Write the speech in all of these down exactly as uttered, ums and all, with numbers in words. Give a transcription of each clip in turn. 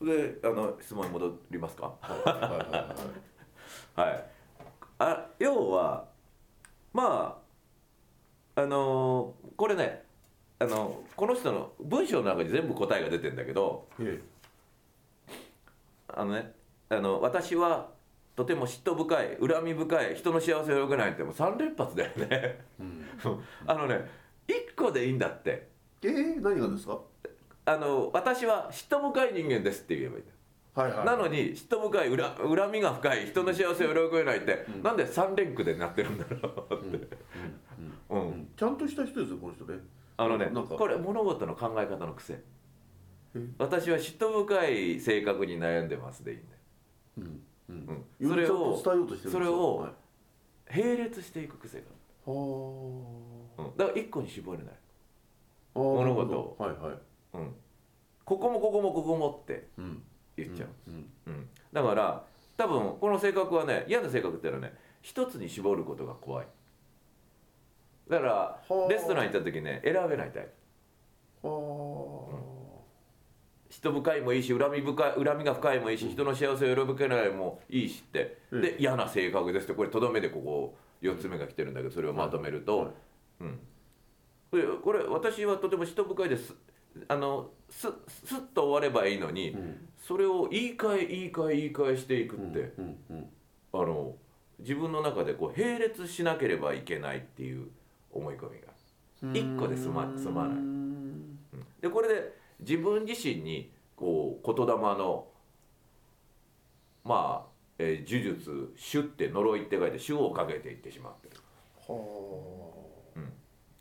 であの質問に戻りますか。 はいはいはいはい、 はい、あ要はまああのー、これねあのこの人の文章の中に全部答えが出てるんだけど、 ええあのねあの私はとても嫉妬深い恨み深い人の幸せを喜べないってもうさん連発だよね、うん、あのねいっこでいいんだって。 えー、何がですか。 あの私は嫉妬深い人間ですって言えばいいんだ。はいはいはい、なのに嫉妬深い 恨, 恨みが深い人の幸せを喜べないって、うん、なんでさん連句でなってるんだろうって、うんうんうんうん、 ちゃんとした人ですよこの人ね。 あのねこれ物事の考え方の癖。私は嫉妬深い性格に悩んでますでいいんだよ、うんうん、それを伝えようとしてるんですよ。それを並列していく癖がある、は、うん、だからいっこに絞れない物事を、はいはい、うん、ここもここもここもって言っちゃう、うんうんうん、だから多分この性格はね嫌な性格っていうのはね一つに絞ることが怖い。だからレストラン行った時ね選べないタイプ。は、うん、嫉妬深いもいいし恨み深い恨みが深いもいいし、うん、人の幸せを喜べないもいいしって、うん、で嫌な性格ですってこれとどめでここよっつめが来てるんだけどそれをまとめると、はいはい、うん、これ私はとても嫉妬深いですあのすすっと終わればいいのに、うん、それを言い換え言い換え言い換えしていくって、うんうんうん、あの自分の中でこう並列しなければいけないっていう思い込みがいっこで済ま、済まない、うん、でこれで自分自身にこう言霊のまあ、えー、呪術主って呪いって書いて主をかけていってしまってる。はあ、うん、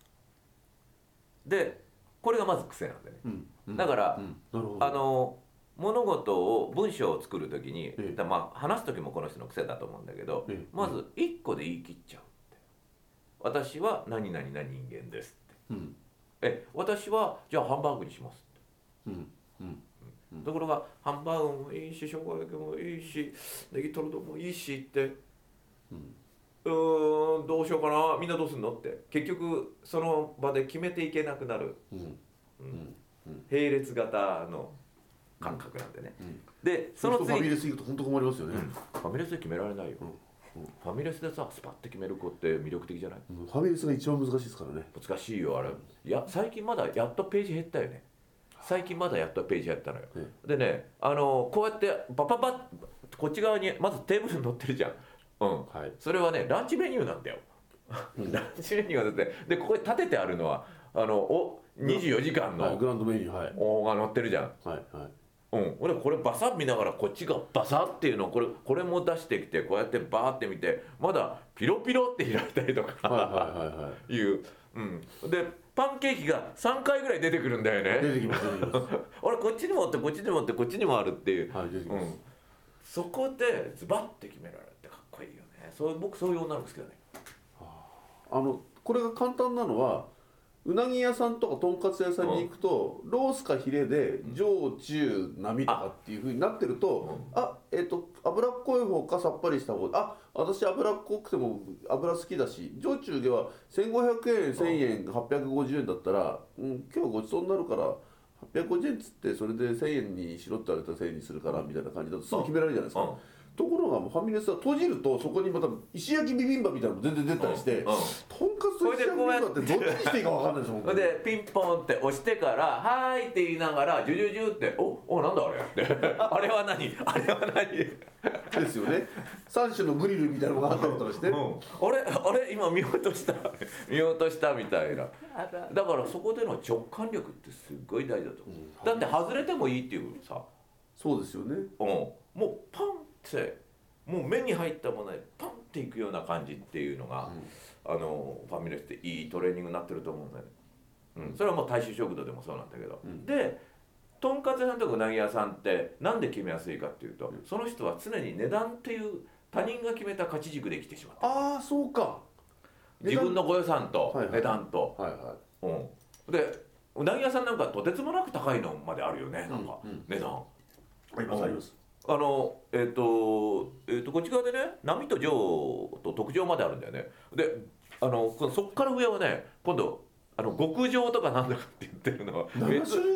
でこれがまず癖なんでね、うんうん、だから、うん、あの物事を文章を作るときに、ええ、まあ、話すときもこの人の癖だと思うんだけど、ええ、まずいっこで言い切っちゃうって。私は何々な人間ですって、うん、え私はじゃあハンバーグにしますって、うんうんうん、ところがハンバーグもいいし生姜焼きもいいしネギトロもいいしって、うん、うーんどうしようかなみんなどうすんのって結局その場で決めていけなくなる、うんうんうん、並列型の感覚なんでね、うんうん、でその次ファミレス行くと本当困りますよね、 うん、ファミレスで決められないよ、うんうん、ファミレスでさスパッて決める子って魅力的じゃない、 うん、ファミレスが一番難しいですからね。 難しいよあれ。いや最近まだやっとページ減ったよね。最近まだやっとページ減ったのよ、うん、でねあのこうやってパパパッこっち側にまずテーブルに載ってるじゃん、うん、はい、それはねランチメニューなんだよランチメニューが出てでここに立ててあるのはあのおにじゅうよじかんの、 はい、グランドメニュー、はい、 おが載ってるじゃん、はいはい、うん、俺これバサッ見ながらこっちがバサッっていうのをこれこれも出してきてこうやってバーって見てまだピロピロって開いたりとか、はいはいはいはい、いう、うん、でパンケーキがさんかいぐらい出てくるんだよね。 出てきます出てきます俺こっちにもあってこっちにもあってこっちにもあるっていう、 はい、出てきます、うん、 そこでズバッて決められるってかっこいいよね。そう僕そういう女の子好きだね。 あのこれが簡単なのはうなぎ屋さんとかとんかつ屋さんに行くと、うん、ロースかヒレで上中並とかっていう風になってると、うん、あえっ、ー、と脂っこい方かさっぱりした方あ私脂っこくても油好きだし上中ではせんごひゃくえんせんえんはっぴゃくごじゅうえんだったら、うん、今日ごちそうになるからはっぴゃくごじゅうえんっつってそれでせんえんにしろって言われたらせんえんにするからみたいな感じだとすぐ決められるじゃないですか、うんうん、ところがもうファミレスは閉じるとそこにまた石焼きビビンバみたいなのも全然出たりして、うんうん、とんかつと石焼きビビンバってどっちにしていいか分かんないですもん。 でピンポンって押してから「はーい」って言いながらジュジュジュって「おおなんだあれ」ってあれは何あれは何ですよね。さん種のグリルみたいなのがあったりとかして、うん、 あれあれ今見落とした見落としたみたいな。だからそこでの直感力ってすっごい大事だと思う、うん、だって外れてもいいっていうさ。 そうですよね、 うん、もうパンってもう目に入ったものでパンっていくような感じっていうのが、うん、あのファミレスっていいトレーニングになってると思うんだよね、うん、それはもう大衆食堂でもそうなんだけど、うん、でとんかつ屋さんとかうなぎ屋さんってなんで決めやすいかっていうと、うん、その人は常に値段っていう他人が決めた価値軸で生きてしまった。 ああそうか、 自分のご予算と値段と、はいはいはいはい、うん、でうなぎ屋さんなんかとてつもなく高いのまであるよね、なんか、うんうん、値段ありますあります。 あのえっ、ー、と,、えー、とこっち側でね並と上と特上まであるんだよね。であのそっから上はね今度あの極上とかなんだかって言ってるのはなな種類ぐ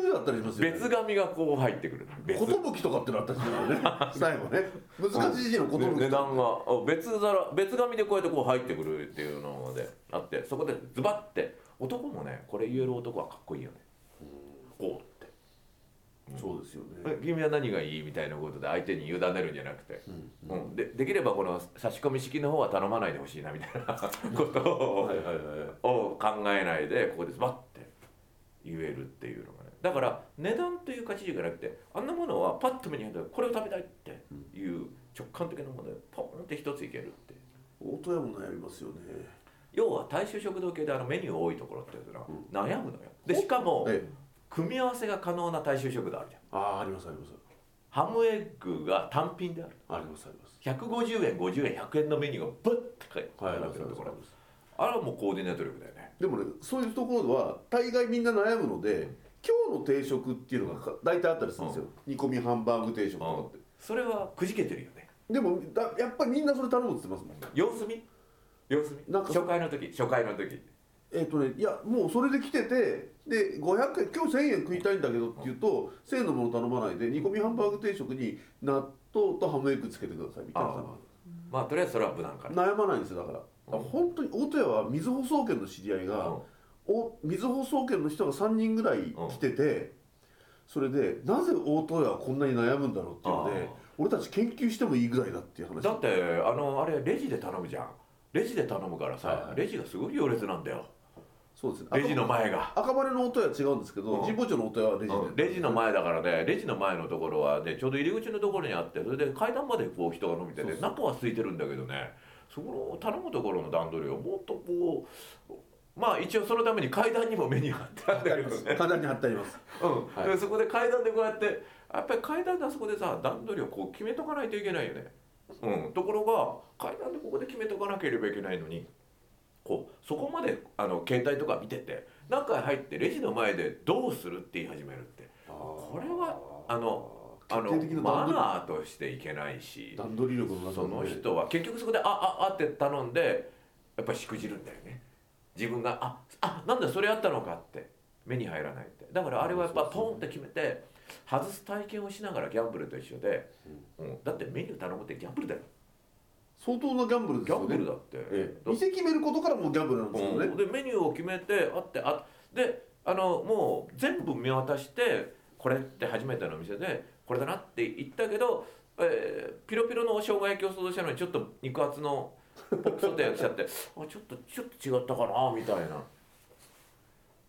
じだったりしますよね。 別紙がこう入ってくる。 寿とかってのあったりするよね最後ね難しい字の寿、 ね、値段が別皿別紙でこうやってこう入ってくるっていうのであって、そこでズバッて男もねこれ言える男はかっこいいよね。こうって、 うん、そうですよね。 君は何がいいみたいなことで相手に委ねるんじゃなくて、うんうん、で, できればこの差し込み式の方は頼まないでほしいなみたいなことを、はいはいはい、を考えないでここでズバッて言えるっていうのがね。だから値段という価値じゃなくて、あんなものはパッと目に入ったらこれを食べたいっていう直感的なものでポンって一ついけるって。 大戸屋も悩みますよね。 要は大衆食堂系であのメニュー多いところっていうのは悩むのよ。でしかも、ええ、組み合わせが可能な大衆食堂あるじゃん。 ああ、ありますあります。 ハムエッグが単品である。 ありますあります。 ひゃくごじゅうえんごじゅうえんひゃくえんのメニューがブッて書いてあるところ、あれはもうコーディネート力だよね。 でもね、そういうところは大概みんな悩むので、今日の定食っていうのが大体あったりするんですよ、うん、煮込みハンバーグ定食とかって、うん、 それはくじけてるよね。 でもだやっぱりみんなそれ頼むって言ってますもん。 様子見様子見なんか初回の時初回の時えっとね、いやもうそれで来てて、でごひゃくえん今日せんえん食いたいんだけどって言うと、せんえんのもの頼まないで煮込みハンバーグ定食に納豆とハムエッグつけてくださいみたいな。あまあとりあえずそれは無難から悩まないんですよ。だから、うん、本当に大戸屋は水舗装券の知り合いが、うん、お水舗装券の人がさんにんぐらい来てて、うん、それでなぜ大戸屋はこんなに悩むんだろうっていうので、俺たち研究してもいいぐらいだっていう話。 だってあのあれレジで頼むじゃん。レジで頼むからさ、はいはい、レジがすごい行列なんだよ。 そうですね、 レジの前が赤羽の大戸屋は違うんですけど、うん、神保町の大戸屋はレジで、 うん、レジの前だからね、レジの前のところはねちょうど入り口のところにあって、それで階段までこう人が伸びてて、ね、中は空いてるんだけどね、そこの頼むところの段取りをもっとこう、まあ一応そのために階段にもメニュー貼ってあるんだけどね。 階段に貼ってあります、 うんはい、でそこで階段でこうやってやっぱり階段であそこでさ段取りをこう決めとかないといけないよね、うん、ところが階段でここで決めとかなければいけないのに、こうそこまであの携帯とか見てて中へ入ってレジの前でどうするって言い始めるって、これはあのあのマナーとしていけないし、 段取り力のその人は結局そこであああって頼んでやっぱりしくじるんだよね。自分がああなんだそれあったのかって目に入らないって。だからあれはやっぱポンって決めて外す体験をしながらギャンブルと一緒で、うんうん、だってメニュー頼むってギャンブルだよ。 相当なギャンブルですよね。 ギャンブルだって、 ええ、店決めることからもうギャンブルなんですよね、 うん、でメニューを決めてあってあであのもう全部見渡してこれって初めての店でこれだなって言ったけど、えー、ピロピロの生姜焼きを想像したのにちょっと肉厚のポップソテーが来ちゃってあちょっとちょっと違ったかなみたいな